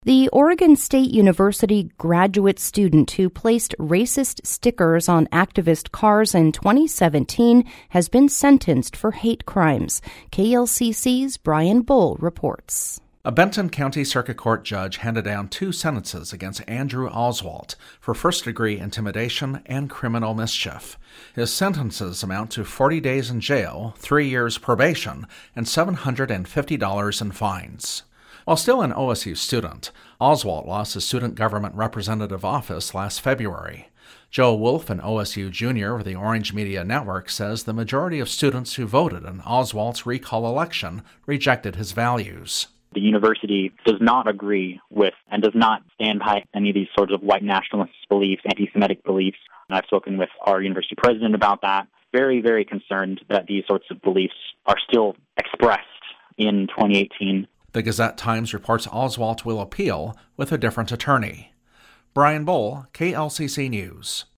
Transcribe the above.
The Oregon State University graduate student who placed racist stickers on activist cars in 2017 has been sentenced for hate crimes. KLCC's Brian Bull reports. A Benton County Circuit Court judge handed down 2 sentences against Andrew Oswalt for first-degree intimidation and criminal mischief. His sentences amount to 40 days in jail, 3 years probation, and $750 in fines. While still an OSU student, Oswalt lost his student government representative office last February. Joe Wolf, an OSU junior with the Orange Media Network, says the majority of students who voted in Oswalt's recall election rejected his values. The university does not agree with and does not stand by any of these sorts of white nationalist beliefs, anti-Semitic beliefs. And I've spoken with our university president about that. Very, very concerned that these sorts of beliefs are still expressed in 2018. The Gazette-Times reports Oswalt will appeal with a different attorney. Brian Bull, KLCC News.